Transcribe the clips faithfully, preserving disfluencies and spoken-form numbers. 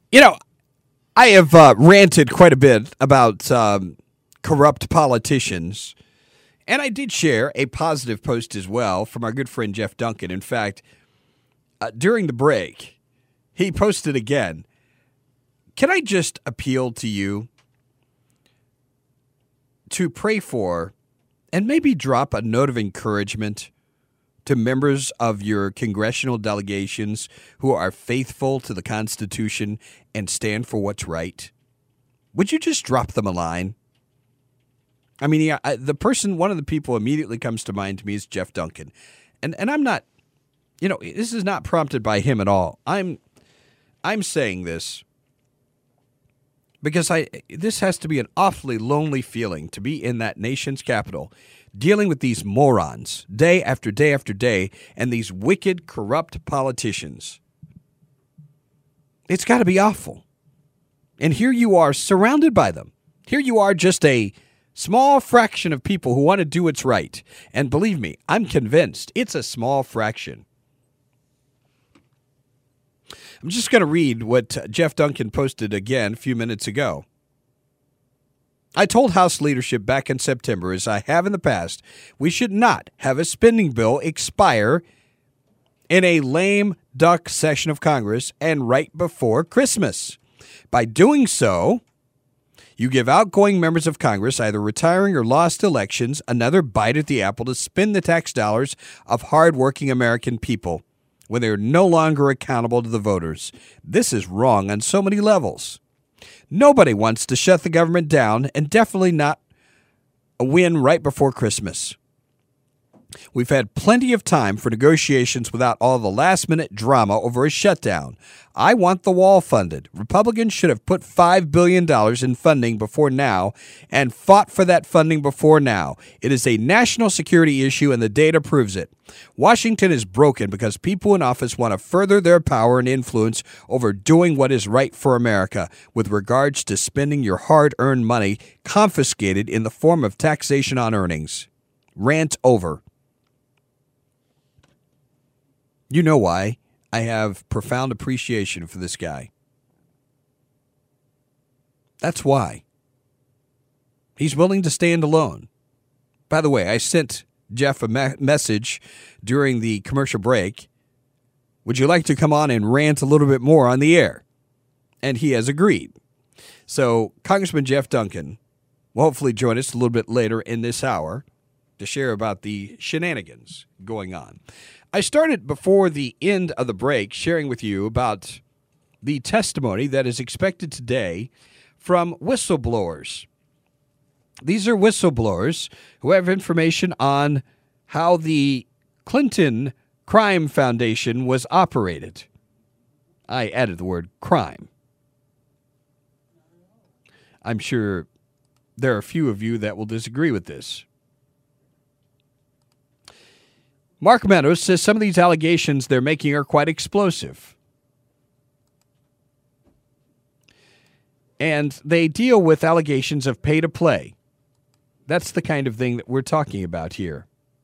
You know, I have uh, ranted quite a bit about um, corrupt politicians, and I did share a positive post as well from our good friend Jeff Duncan. In fact, uh, during the break, he posted again. Can I just appeal to you to pray for and maybe drop a note of encouragement to members of your congressional delegations who are faithful to the Constitution and stand for what's right? Would you just drop them a line? I mean, yeah, I, the person, one of the people immediately comes to mind to me is Jeff Duncan. And and I'm not, you know, this is not prompted by him at all. I'm I'm saying this because I this has to be an awfully lonely feeling to be in that nation's capital dealing with these morons day after day after day and these wicked, corrupt politicians. It's got to be awful. And here you are surrounded by them. Here you are, just a small fraction of people who want to do what's right. And believe me, I'm convinced it's a small fraction. I'm just going to read what Jeff Duncan posted again a few minutes ago. I told House leadership back in September, as I have in the past, we should not have a spending bill expire in a lame duck session of Congress and right before Christmas. By doing so, you give outgoing members of Congress, either retiring or lost elections, another bite at the apple to spend the tax dollars of hardworking American people when they're no longer accountable to the voters. This is wrong on so many levels. Nobody wants to shut the government down, and definitely not a win right before Christmas. We've had plenty of time for negotiations without all the last-minute drama over a shutdown. I want the wall funded. Republicans should have put five billion dollars in funding before now and fought for that funding before now. It is a national security issue, and the data proves it. Washington is broken because people in office want to further their power and influence over doing what is right for America with regards to spending your hard-earned money confiscated in the form of taxation on earnings. Rant over. You know why I have profound appreciation for this guy. That's why. He's willing to stand alone. By the way, I sent Jeff a me- message during the commercial break. Would you like to come on and rant a little bit more on the air? And he has agreed. So Congressman Jeff Duncan will hopefully join us a little bit later in this hour to share about the shenanigans going on. I started before the end of the break sharing with you about the testimony that is expected today from whistleblowers. These are whistleblowers who have information on how the Clinton Crime Foundation was operated. I added the word crime. I'm sure there are a few of you that will disagree with this. Mark Meadows says some of these allegations they're making are quite explosive. And they deal with allegations of pay to play. That's the kind of thing that we're talking about here.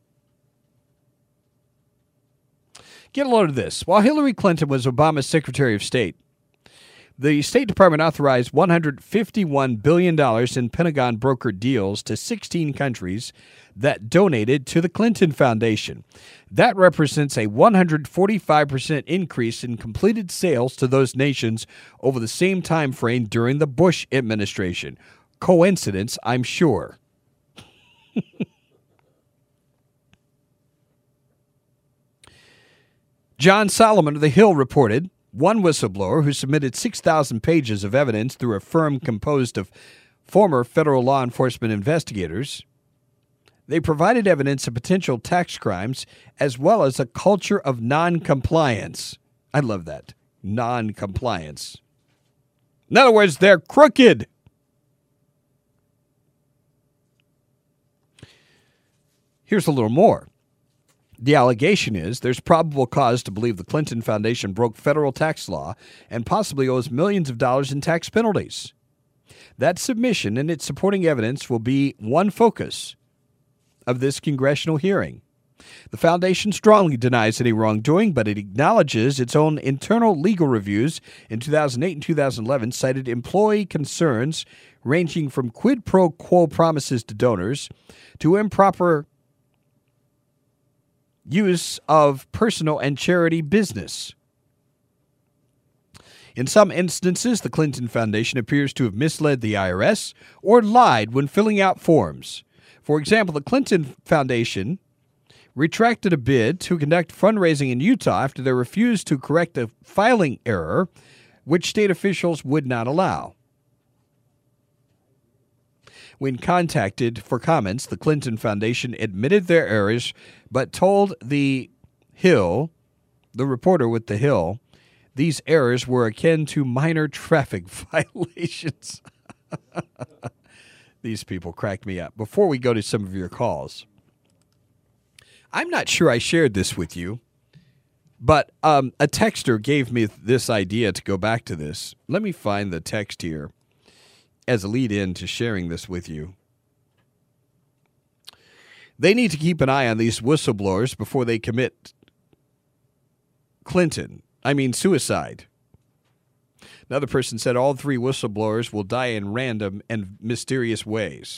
Get a load of this. While Hillary Clinton was Obama's Secretary of State, the State Department authorized one hundred fifty-one billion dollars in Pentagon-brokered deals to sixteen countries that donated to the Clinton Foundation. That represents a one hundred forty-five percent increase in completed sales to those nations over the same time frame during the Bush administration. Coincidence, I'm sure. John Solomon of The Hill reported one whistleblower who submitted six thousand pages of evidence through a firm composed of former federal law enforcement investigators. They provided evidence of potential tax crimes as well as a culture of non-compliance. I love that. Non-compliance. In other words, they're crooked. Here's a little more. The allegation is there's probable cause to believe the Clinton Foundation broke federal tax law and possibly owes millions of dollars in tax penalties. That submission and its supporting evidence will be one focus of this congressional hearing. The foundation strongly denies any wrongdoing, but it acknowledges its own internal legal reviews in two thousand eight and two thousand eleven cited employee concerns ranging from quid pro quo promises to donors to improper use of personal and charity business. In some instances, the Clinton Foundation appears to have misled the I R S or lied when filling out forms. For example, the Clinton Foundation retracted a bid to conduct fundraising in Utah after they refused to correct a filing error, which state officials would not allow. When contacted for comments, the Clinton Foundation admitted their errors, but told The Hill, the reporter with The Hill, these errors were akin to minor traffic violations. These people crack me up. Before we go to some of your calls, I'm not sure I shared this with you, but um, a texter gave me this idea to go back to this. Let me find the text here as a lead-in to sharing this with you. They need to keep an eye on these whistleblowers before they commit Clinton. I mean, suicide. Another person said all three whistleblowers will die in random and mysterious ways.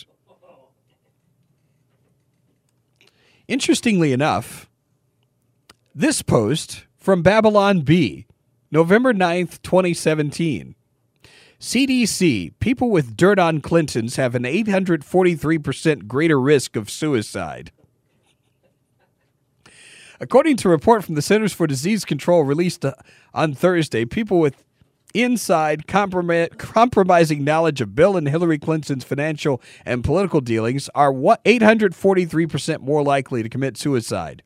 Interestingly enough, this post from Babylon Bee, November ninth, twenty seventeen. C D C, people with dirt on Clintons have an eight hundred forty-three percent greater risk of suicide. According to a report from the Centers for Disease Control released on Thursday, people with inside comprom- compromising knowledge of Bill and Hillary Clinton's financial and political dealings are what eight hundred forty-three percent more likely to commit suicide.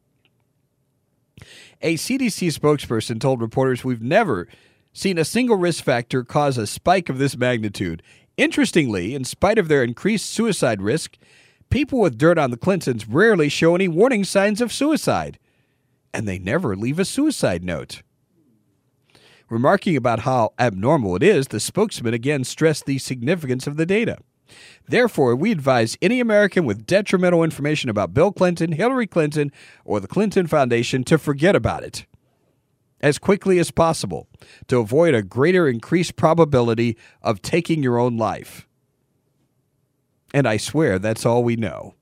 A C D C spokesperson told reporters, "We've never seen a single risk factor cause a spike of this magnitude. Interestingly, in spite of their increased suicide risk, people with dirt on the Clintons rarely show any warning signs of suicide, and they never leave a suicide note." Remarking about how abnormal it is, the spokesman again stressed the significance of the data. Therefore, we advise any American with detrimental information about Bill Clinton, Hillary Clinton, or the Clinton Foundation to forget about it as quickly as possible to avoid a greater increased probability of taking your own life. And I swear that's all we know.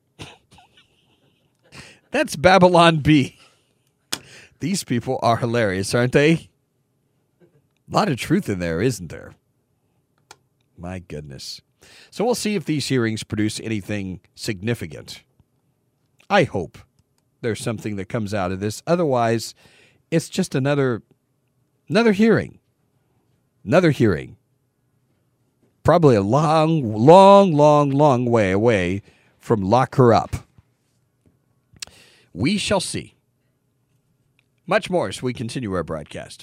That's Babylon Bee. These people are hilarious, aren't they? A lot of truth in there, isn't there? My goodness. So we'll see if these hearings produce anything significant. I hope there's something that comes out of this. Otherwise, it's just another another hearing. Another hearing. Probably a long, long, long, long way away from lock her up. We shall see. Much more as we continue our broadcast.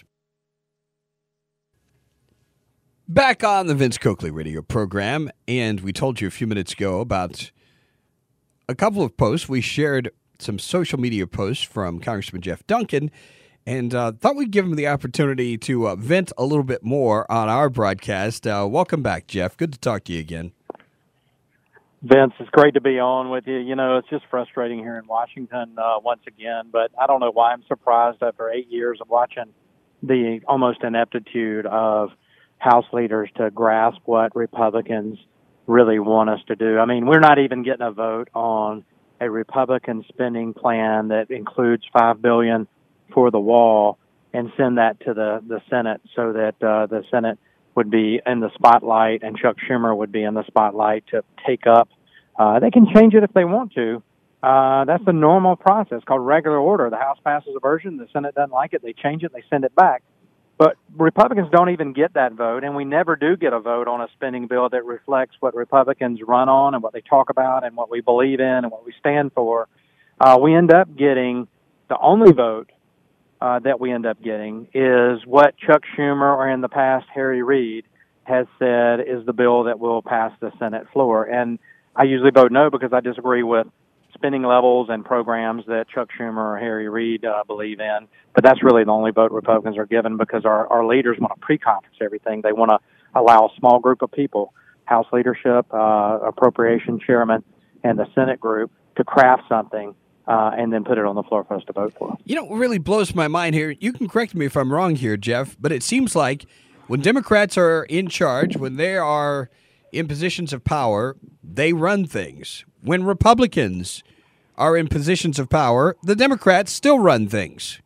Back on the Vince Coakley radio program, and we told you a few minutes ago about a couple of posts. We shared some social media posts from Congressman Jeff Duncan, and uh, thought we'd give him the opportunity to uh, vent a little bit more on our broadcast. Uh, welcome back, Jeff. Good to talk to you again. Vince, it's great to be on with you. You know, it's just frustrating here in Washington uh, once again, but I don't know why I'm surprised after eight years of watching the almost ineptitude of House leaders to grasp what Republicans really want us to do. I mean, we're not even getting a vote on a Republican spending plan that includes five billion dollars for the wall and send that to the, the Senate so that uh, the Senate would be in the spotlight and Chuck Schumer would be in the spotlight to take up. Uh, they can change it if they want to. Uh, that's the normal process called regular order. The House passes a version, the Senate doesn't like it, they change it, they send it back. But Republicans don't even get that vote, and we never do get a vote on a spending bill that reflects what Republicans run on and what they talk about and what we believe in and what we stand for. Uh, we end up getting the only vote uh, that we end up getting is what Chuck Schumer or in the past Harry Reid has said is the bill that will pass the Senate floor. And I usually vote no because I disagree with spending levels and programs that Chuck Schumer or Harry Reid uh, believe in. But that's really the only vote Republicans are given because our, our leaders want to pre-conference everything. They want to allow a small group of people, House leadership, uh, appropriation chairman, and the Senate group to craft something uh, and then put it on the floor for us to vote for. You know, what really blows my mind here, you can correct me if I'm wrong here, Jeff, but it seems like when Democrats are in charge, when they are in positions of power, they run things. When Republicans are in positions of power, the Democrats still run things.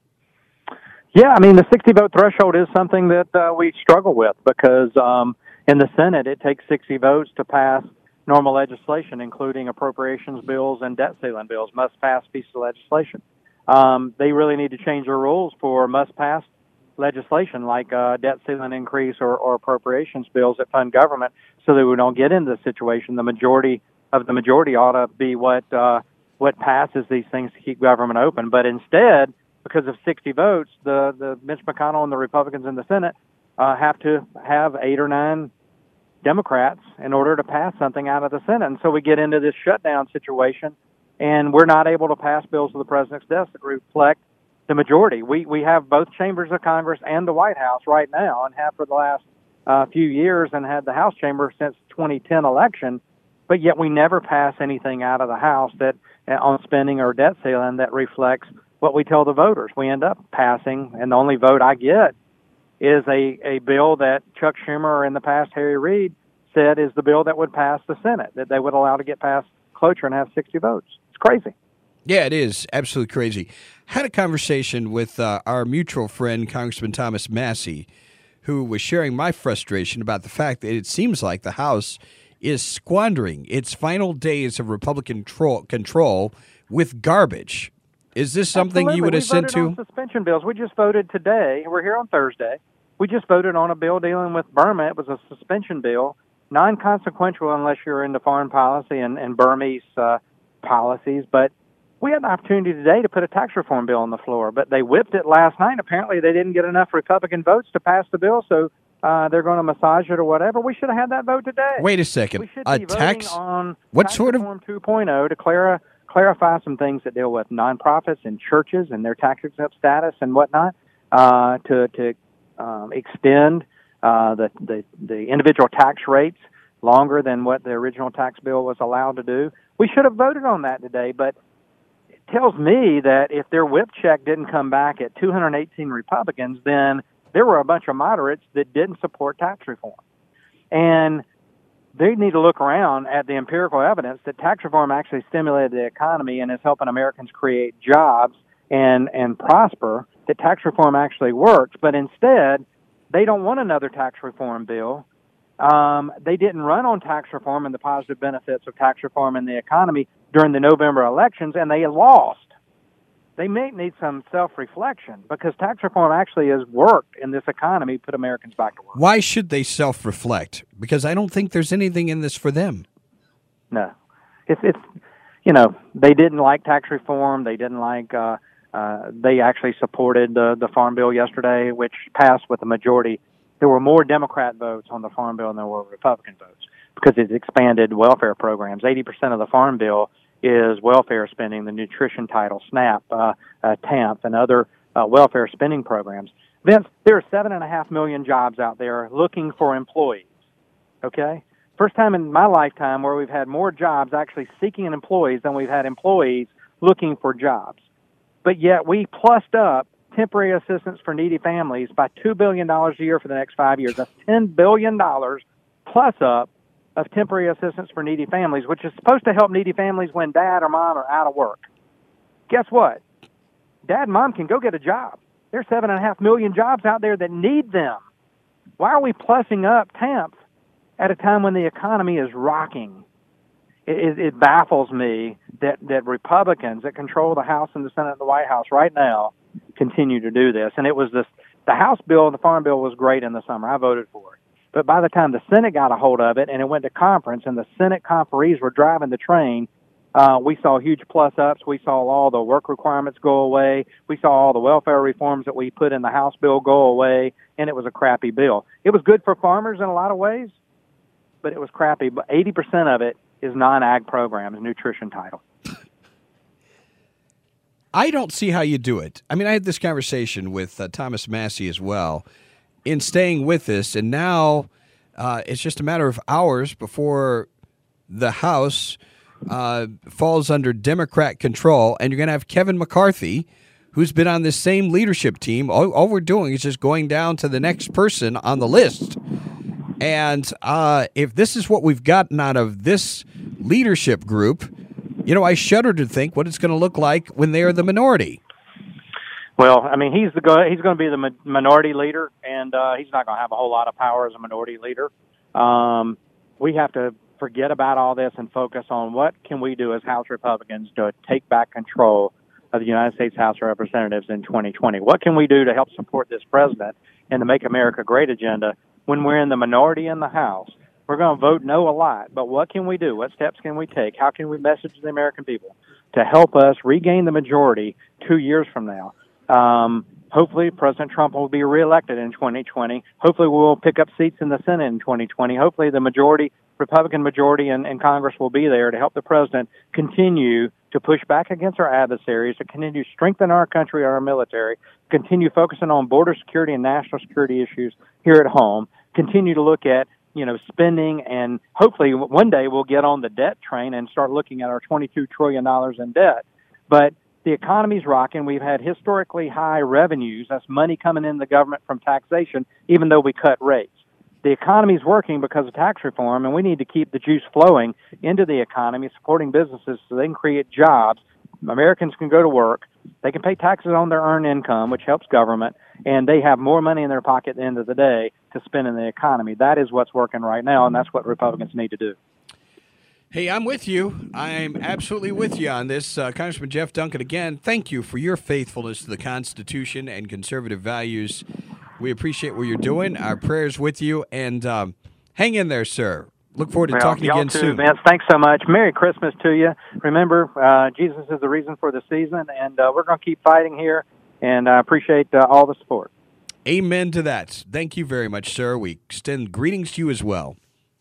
Yeah, I mean, the sixty vote threshold is something that uh, we struggle with because um, in the Senate, it takes sixty votes to pass normal legislation, including appropriations bills and debt ceiling bills, must-pass pieces of legislation. Um, they really need to change their rules for must-pass legislation like uh, debt ceiling increase or, or appropriations bills that fund government so that we don't get into the situation. The majority of the majority ought to be what uh, what passes these things to keep government open. But instead, because of sixty votes, the, the Mitch McConnell and the Republicans in the Senate uh, have to have eight or nine Democrats in order to pass something out of the Senate. And so we get into this shutdown situation, and we're not able to pass bills to the president's desk that reflect the majority. We we have both chambers of Congress and the White House right now, and have for the last uh, few years, and had the House chamber since twenty ten election, but yet we never pass anything out of the House that uh, on spending or debt ceiling that reflects what we tell the voters. We end up passing, and the only vote I get is a, a bill that Chuck Schumer, or in the past Harry Reid, said is the bill that would pass the Senate, that they would allow to get past cloture and have sixty votes. It's crazy. Yeah, it is. Absolutely crazy. Had a conversation with uh, our mutual friend, Congressman Thomas Massie, who was sharing my frustration about the fact that it seems like the House is squandering its final days of Republican tro- control with garbage. Is this something Absolutely. you would we assent voted to? On suspension bills. We just voted today. We're here on Thursday. We just voted on a bill dealing with Burma. It was a suspension bill, non-consequential unless you're into foreign policy and, and Burmese uh, policies. But we had an opportunity today to put a tax reform bill on the floor, but they whipped it last night. Apparently, they didn't get enough Republican votes to pass the bill, so uh, they're going to massage it or whatever. We should have had that vote today. Wait a second. We should a be tax? voting on what tax sort of reform two point oh to clarify. clarify some things that deal with nonprofits and churches and their tax-exempt status and whatnot, uh, to to um, extend uh, the, the the individual tax rates longer than what the original tax bill was allowed to do. We should have voted on that today, but it tells me that if their whip check didn't come back at two hundred eighteen Republicans, then there were a bunch of moderates that didn't support tax reform. And they need to look around at the empirical evidence that tax reform actually stimulated the economy and is helping Americans create jobs and, and prosper, that tax reform actually works. But instead, they don't want another tax reform bill. Um, they didn't run on tax reform and the positive benefits of tax reform in the economy during the November elections, and they lost. They may need some self-reflection because tax reform actually has worked in this economy, put Americans back to work. Why should they self-reflect? Because I don't think there's anything in this for them. No. It's, it's you know, they didn't like tax reform. They didn't like, uh, uh, they actually supported the, the Farm Bill yesterday, which passed with a majority. There were more Democrat votes on the Farm Bill than there were Republican votes because it expanded welfare programs. eighty percent of the Farm Bill is welfare spending, the nutrition title, SNAP, uh, uh, TAMP, and other uh, welfare spending programs. Vince, there are seven and a half million jobs out there looking for employees, okay? First time in my lifetime where we've had more jobs actually seeking employees than we've had employees looking for jobs. But yet we plussed up temporary assistance for needy families by two billion dollars a year for the next five years. That's ten billion dollars plus up of temporary assistance for needy families, which is supposed to help needy families when dad or mom are out of work. Guess what? Dad and mom can go get a job. There's seven and a half million jobs out there that need them. Why are we plussing up TAMP at a time when the economy is rocking? It, it, it baffles me that, that Republicans that control the House and the Senate and the White House right now continue to do this. And it was this, the House bill and the Farm Bill was great in the summer. I voted for it. But by the time the Senate got a hold of it and it went to conference and the Senate conferees were driving the train, uh, we saw huge plus-ups. We saw all the work requirements go away. We saw all the welfare reforms that we put in the House bill go away, and it was a crappy bill. It was good for farmers in a lot of ways, but it was crappy. But eighty percent of it is non-ag programs, nutrition title. I don't see how you do it. I mean, I had this conversation with uh, Thomas Massie as well in staying with this, and now uh, it's just a matter of hours before the House uh, falls under Democrat control, and you're going to have Kevin McCarthy, who's been on this same leadership team. All, all we're doing is just going down to the next person on the list. And uh, if this is what we've gotten out of this leadership group, you know, I shudder to think what it's going to look like when they are the minority. Well, I mean, he's the go- he's going to be the mi- minority leader, and uh, he's not going to have a whole lot of power as a minority leader. Um, we have to forget about all this and focus on what can we do as House Republicans to take back control of the United States House of Representatives in twenty twenty. What can we do to help support this president and the Make America Great agenda when we're in the minority in the House? We're going to vote no a lot, but what can we do? What steps can we take? How can we message the American people to help us regain the majority two years from now? Um, hopefully, President Trump will be reelected in twenty twenty. Hopefully, we'll pick up seats in the Senate in twenty twenty. Hopefully, the majority, Republican majority in, in Congress will be there to help the president continue to push back against our adversaries, to continue to strengthen our country, our military, continue focusing on border security and national security issues here at home, continue to look at, you know, spending, and hopefully one day we'll get on the debt train and start looking at our twenty-two trillion dollars in debt. But the economy's rocking. We've had historically high revenues. That's money coming in the government from taxation, even though we cut rates. The economy's working because of tax reform, and we need to keep the juice flowing into the economy, supporting businesses so they can create jobs. Americans can go to work. They can pay taxes on their earned income, which helps government, and they have more money in their pocket at the end of the day to spend in the economy. That is what's working right now, and that's what Republicans need to do. Hey, I'm with you. I'm absolutely with you on this. Uh, Congressman Jeff Duncan, again, thank you for your faithfulness to the Constitution and conservative values. We appreciate what you're doing. Our prayers with you, and um, hang in there, sir. Look forward to well, talking y'all again too, soon. Vince. Thanks so much. Merry Christmas to you. Remember, uh, Jesus is the reason for the season, and uh, we're going to keep fighting here, and I appreciate uh, all the support. Amen to that. Thank you very much, sir. We extend greetings to you as well.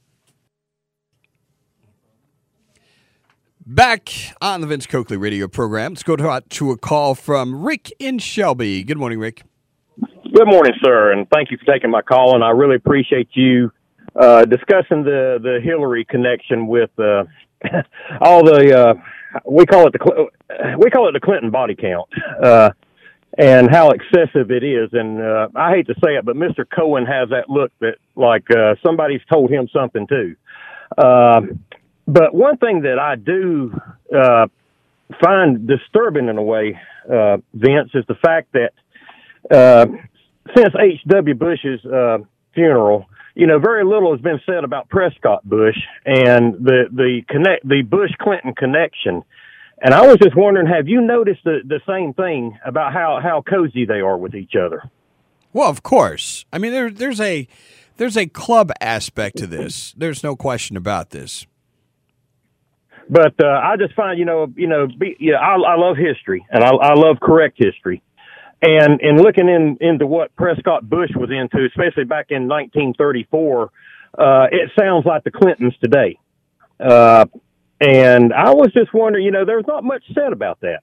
Back on the Vince Coakley radio program, let's go to, to a call from Rick in Shelby. Good morning, Rick. Good morning, sir, and thank you for taking my call, and I really appreciate you uh, discussing the, the Hillary connection with uh, all the, uh, we call it the we call it the Clinton body count, uh, and how excessive it is. And uh, I hate to say it, but Mister Cohen has that look that like uh, somebody's told him something too. Uh, But one thing that I do uh, find disturbing in a way, uh, Vince, is the fact that uh, since H W. Bush's uh, funeral, you know, very little has been said about Prescott Bush and the the connect the Bush-Clinton connection. And I was just wondering, have you noticed the, the same thing about how, how cozy they are with each other? Well, of course. I mean, there, there's a there's a club aspect to this. There's no question about this. But uh, I just find, you know, you know, be, you know I, I love history, and I, I love correct history. And in looking in, into what Prescott Bush was into, especially back in nineteen thirty-four, uh, it sounds like the Clintons today. Uh, and I was just wondering, you know, there's not much said about that.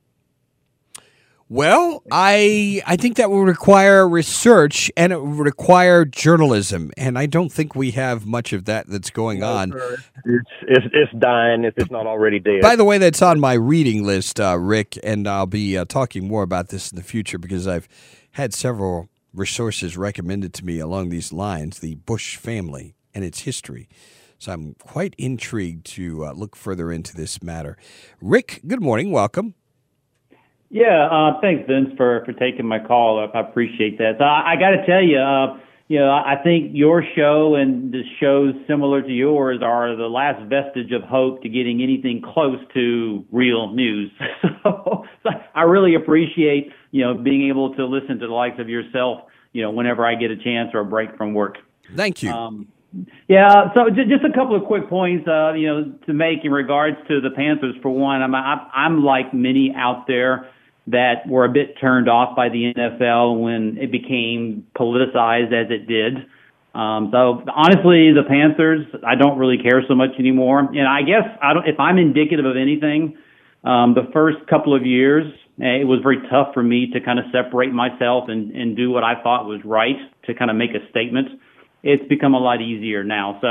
Well, I I think that will require research, and it will require journalism, and I don't think we have much of that that's going on. It's, it's, it's dying if it's not already dead. By the way, that's on my reading list, uh, Rick, and I'll be uh, talking more about this in the future because I've had several resources recommended to me along these lines, the Bush family and its history. So I'm quite intrigued to uh, look further into this matter. Rick, good morning. Welcome. Yeah, uh, thanks, Vince, for, for taking my call. I appreciate that. So I, I got to tell you, uh, you know, I think your show and the shows similar to yours are the last vestige of hope to getting anything close to real news. so, so I really appreciate, you know, being able to listen to the likes of yourself, you know, whenever I get a chance or a break from work. Thank you. Um, yeah, so j- just a couple of quick points, uh, you know, to make in regards to the Panthers. For one, I'm, I'm like many out there that were a bit turned off by the N F L when it became politicized as it did. Um, so honestly, the Panthers, I don't really care so much anymore. And I guess I don't, if I'm indicative of anything, um, the first couple of years, it was very tough for me to kind of separate myself and, and do what I thought was right to kind of make a statement. It's become a lot easier now. So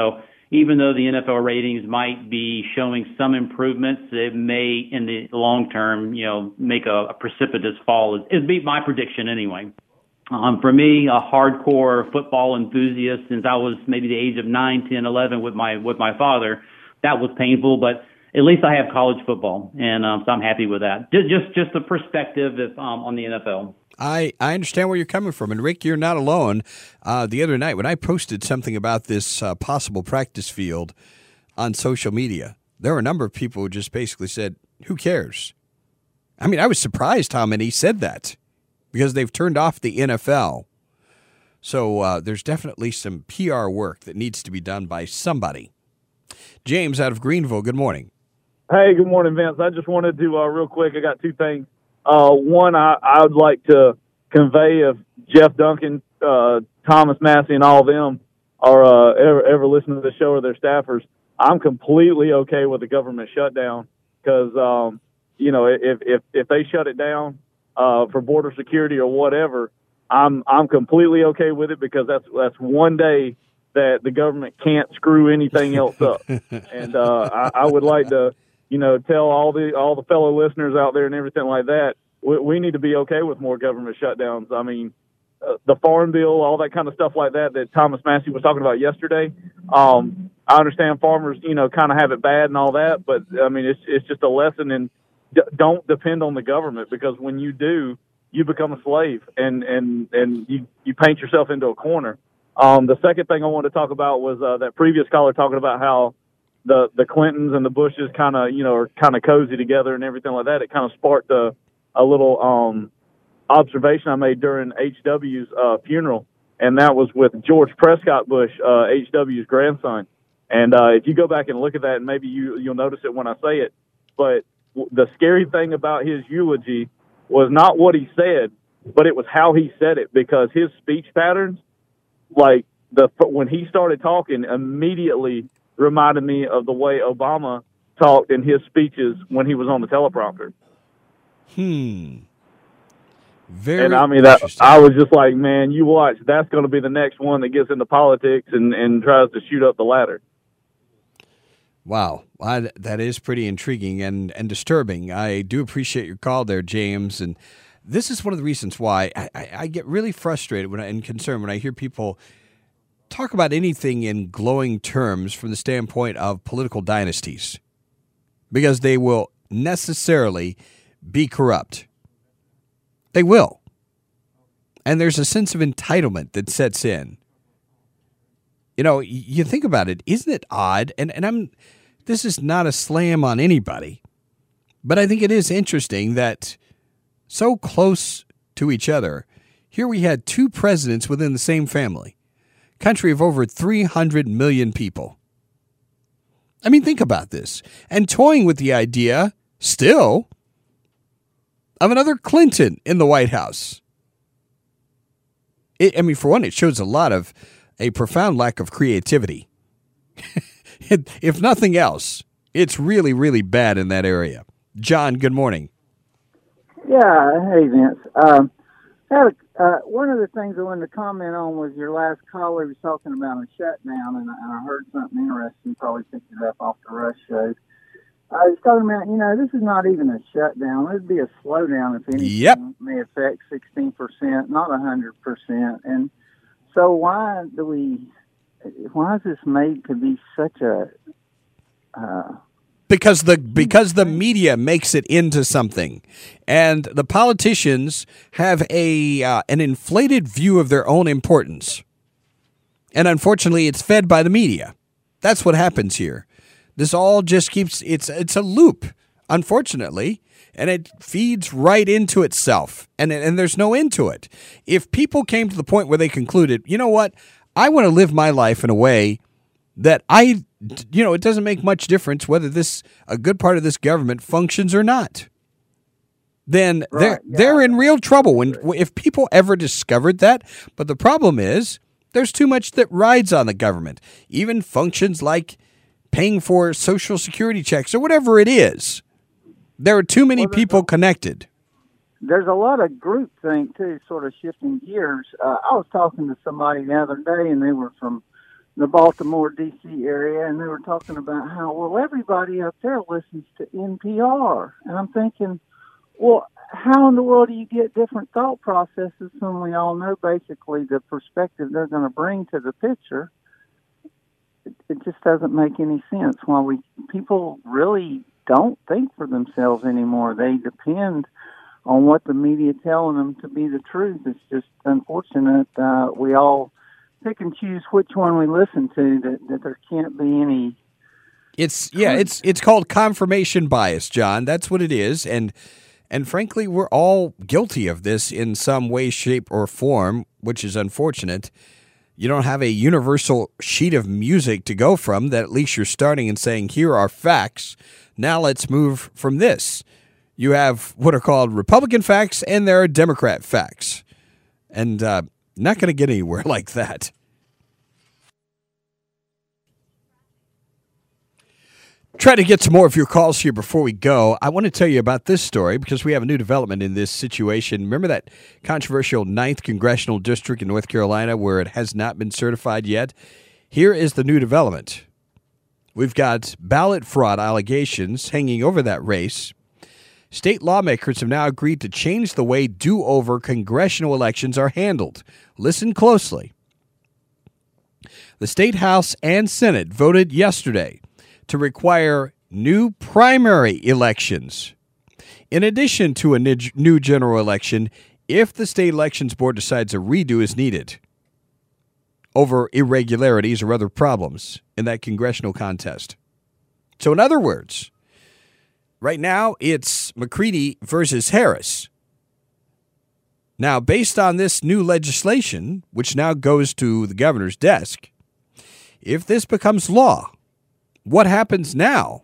even though the N F L ratings might be showing some improvements, it may, in the long term, you know, make a, a precipitous fall. It'd be my prediction anyway. Um, for me, a hardcore football enthusiast, since I was maybe the age of nine, ten, eleven with my with my father, that was painful. But at least I have college football, and um, so I'm happy with that. Just just, just a perspective if, um, on the N F L. I, I understand where you're coming from. And, Rick, you're not alone. Uh, the other night when I posted something about this uh, possible practice field on social media, there were a number of people who just basically said, who cares? I mean, I was surprised how many said that because they've turned off the N F L. So uh, there's definitely some P R work that needs to be done by somebody. James out of Greenville, good morning. Hey, good morning, Vince. I just wanted to, uh, real quick, I got two things. Uh, one, I, I would like to convey if Jeff Duncan, uh, Thomas Massey, and all of them are uh, ever, ever listening to the show or their staffers, I'm completely okay with the government shutdown because, um, you know, if, if, if they shut it down uh, for border security or whatever, I'm I'm completely okay with it because that's that's one day that the government can't screw anything else up. And uh, I, I would like to, you know, tell all the all the fellow listeners out there and everything like that, we, we need to be okay with more government shutdowns. I mean, uh, the Farm Bill, all that kind of stuff like that that Thomas Massey was talking about yesterday. Um, I understand farmers, you know, kind of have it bad and all that, but I mean, it's it's just a lesson in d- don't depend on the government because when you do, you become a slave and and and you you paint yourself into a corner. Um, the second thing I wanted to talk about was uh, that previous caller talking about how the the Clintons and the Bushes kind of, you know, are kind of cozy together and everything like that. It kind of sparked a, a little um, observation I made during H W's uh, funeral, and that was with George Prescott Bush, uh, H W's grandson. And uh, if you go back and look at that, and maybe you, you'll notice it when I say it, but w- the scary thing about his eulogy was not what he said, but it was how he said it, because his speech patterns, like the when he started talking, immediately reminded me of the way Obama talked in his speeches when he was on the teleprompter. Hmm. Very and I mean, that, I was just like, man, you watch, that's going to be the next one that gets into politics and, and tries to shoot up the ladder. Wow. I, that is pretty intriguing and, and disturbing. I do appreciate your call there, James. And this is one of the reasons why I, I, I get really frustrated when I, and concerned when I hear people talk about anything in glowing terms from the standpoint of political dynasties, because they will necessarily be corrupt. They will. And there's a sense of entitlement that sets in. You know, you think about it, isn't it odd? And and I'm this is not a slam on anybody, but I think it is interesting that so close to each other, here we had two presidents within the same family. Country of over three hundred million people. I mean, think about this. And toying with the idea, still, of another Clinton in the White House. It, I mean, for one, it shows a lot of, a profound lack of creativity. If nothing else, it's really, really bad in that area. John, good morning. Yeah, hey, Vince. Um, had a, uh, one of the things I wanted to comment on was your last caller was talking about a shutdown, and, and I heard something interesting, probably picked it up off the Rush show. I was talking about, you know, this is not even a shutdown. It would be a slowdown, if anything. Yep. It may affect sixteen percent, not one hundred percent. And so why do we, why is this made to be such a... Uh, Because the because the media makes it into something, and the politicians have a uh, an inflated view of their own importance, and unfortunately, it's fed by the media. That's what happens here. This all just keeps it's it's a loop, unfortunately, and it feeds right into itself, and and there's no end to it. If people came to the point where they concluded, you know what, I want to live my life in a way that I. You know, it doesn't make much difference whether this a good part of this government functions or not. Then right, they're yeah. they're in real trouble when if people ever discovered that. But the problem is there's too much that rides on the government. Even functions like paying for Social Security checks or whatever it is. There are too many well, people a, connected. There's a lot of groupthink too, sort of shifting gears. Uh, I was talking to somebody the other day, and they were from the Baltimore, D C area, and they were talking about how, well, everybody up there listens to N P R. And I'm thinking, well, how in the world do you get different thought processes when we all know basically the perspective they're going to bring to the picture? It, it just doesn't make any sense. Why we people really don't think for themselves anymore. They depend on what the media telling them to be the truth. It's just unfortunate uh, we all pick and choose which one we listen to, that, that there can't be any. It's yeah, it's it's called confirmation bias, John. That's what it is, and and frankly, we're all guilty of this in some way, shape, or form, which is unfortunate. You don't have a universal sheet of music to go from that at least you're starting and saying, here are facts. Now let's move from this. You have what are called Republican facts, and there are Democrat facts, and uh, not going to get anywhere like that. Try to get some more of your calls here before we go. I want to tell you about this story because we have a new development in this situation. Remember that controversial ninth Congressional District in North Carolina where it has not been certified yet? Here is the new development. We've got ballot fraud allegations hanging over that race. State lawmakers have now agreed to change the way do-over congressional elections are handled. Listen closely. The State House and Senate voted yesterday to require new primary elections. In addition to a new general election, if the State Elections Board decides a redo is needed over irregularities or other problems in that congressional contest. So in other words, right now it's McCready versus Harris. Now, based on this new legislation, which now goes to the governor's desk, if this becomes law, what happens now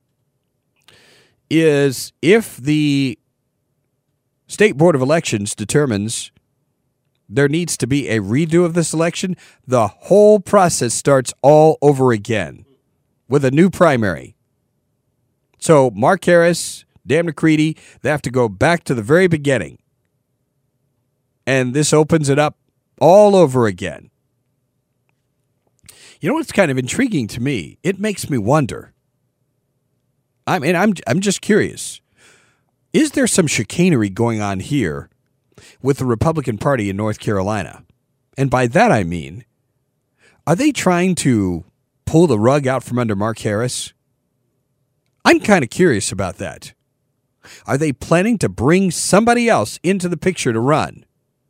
is if the State Board of Elections determines there needs to be a redo of this election, the whole process starts all over again with a new primary. So Mark Harris, Dan McCready, they have to go back to the very beginning. And this opens it up all over again. You know what's kind of intriguing to me? It makes me wonder. I mean, I'm I'm just curious. Is there some chicanery going on here with the Republican Party in North Carolina? And by that I mean, are they trying to pull the rug out from under Mark Harris? I'm kind of curious about that. Are they planning to bring somebody else into the picture to run?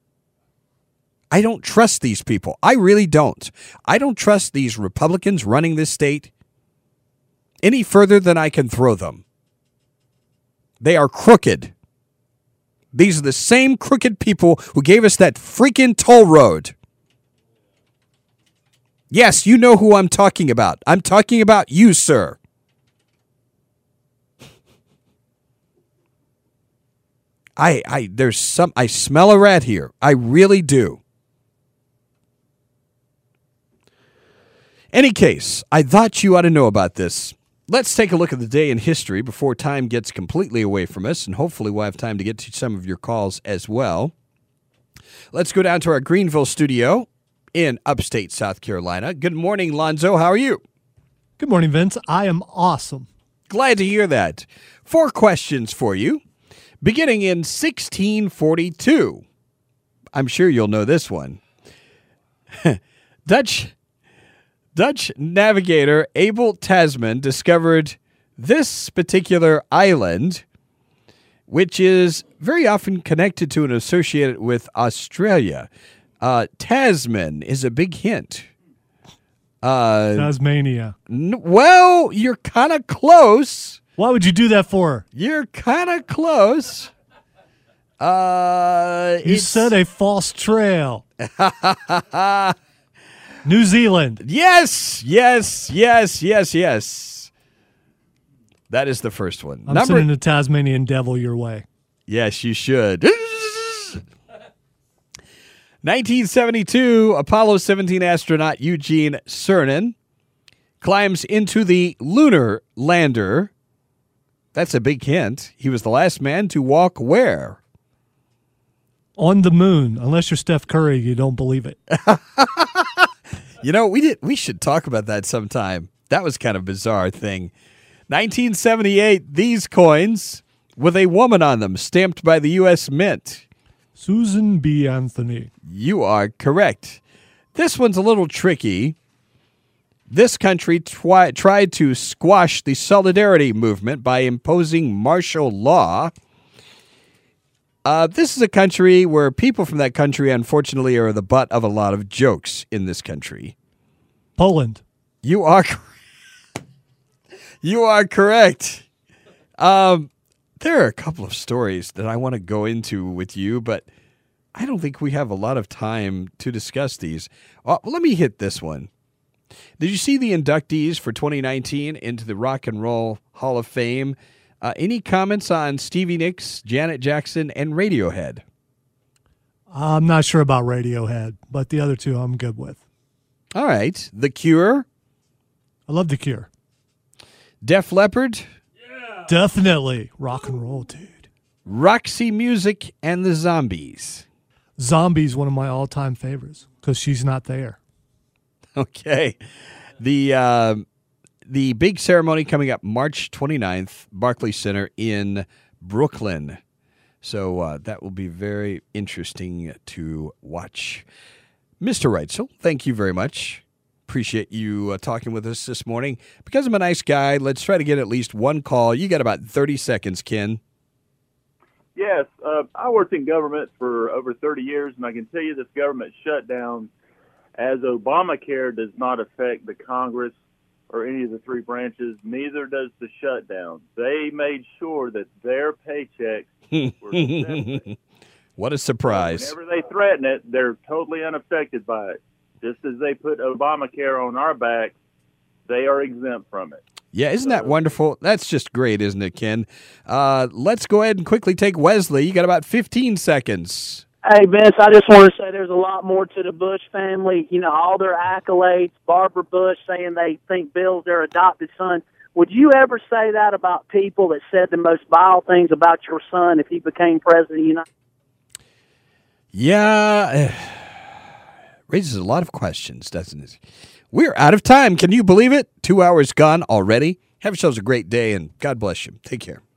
I don't trust these people. I really don't. I don't trust these Republicans running this state any further than I can throw them. They are crooked. These are the same crooked people who gave us that freaking toll road. Yes, you know who I'm talking about. I'm talking about you, sir. I, I, there's some, I smell a rat here. I really do. Any case, I thought you ought to know about this. Let's take a look at the day in history before time gets completely away from us, and hopefully we'll have time to get to some of your calls as well. Let's go down to our Greenville studio in upstate South Carolina. Good morning, Lonzo. How are you? Good morning, Vince. I am awesome. Glad to hear that. Four questions for you. Beginning in sixteen forty-two. I'm sure you'll know this one. Dutch... Dutch navigator Abel Tasman discovered this particular island, which is very often connected to and associated with Australia. Uh, Tasman is a big hint. Uh, Tasmania. N- well, you're kind of close. Why would you do that for? You're kind of close. Uh, you said a false trail. New Zealand. Yes, yes, yes, yes, yes. That is the first one. I'm Number- sending the Tasmanian devil your way. Yes, you should. nineteen seventy-two, Apollo seventeen astronaut Eugene Cernan climbs into the lunar lander. That's a big hint. He was the last man to walk where? On the moon. Unless you're Steph Curry, you don't believe it. You know, we did. We should talk about that sometime. That was kind of a bizarre thing. nineteen seventy-eight, these coins with a woman on them, stamped by the U S Mint. Susan B. Anthony. You are correct. This one's a little tricky. This country twi- tried to squash the Solidarity movement by imposing martial law. Uh, this is a country where people from that country, unfortunately, are the butt of a lot of jokes in this country. Poland. You are correct. You are correct. Um, there are a couple of stories that I want to go into with you, but I don't think we have a lot of time to discuss these. Uh, let me hit this one. Did you see the inductees for twenty nineteen into the Rock and Roll Hall of Fame? Uh, any comments on Stevie Nicks, Janet Jackson, and Radiohead? I'm not sure about Radiohead, but the other two I'm good with. All right. The Cure? I love The Cure. Def Leppard? Definitely. Rock and roll, dude. Roxy Music and the Zombies. Zombie's one of my all-time favorites because she's not there. Okay. The uh, the big ceremony coming up March twenty-ninth, Barclays Center in Brooklyn. So uh, that will be very interesting to watch. Mister Reitzel, thank you very much. Appreciate you uh, talking with us this morning. Because I'm a nice guy, let's try to get at least one call. You got about thirty seconds, Ken. Yes, uh, I worked in government for over thirty years, and I can tell you this government shutdown, as Obamacare does not affect the Congress or any of the three branches, neither does the shutdown. They made sure that their paychecks were separate. What a surprise. Whenever they threaten it, they're totally unaffected by it. Just as they put Obamacare on our back, they are exempt from it. Yeah, isn't that wonderful? That's just great, isn't it, Ken? Uh, let's go ahead and quickly take Wesley. You got about fifteen seconds. Hey, Vince, I just want to say there's a lot more to the Bush family. You know, all their accolades, Barbara Bush saying they think Bill's their adopted son. Would you ever say that about people that said the most vile things about your son if he became president of the United States? Yeah, raises a lot of questions, doesn't it? We're out of time. Can you believe it? Two hours gone already. Have yourselves a great day, and God bless you. Take care.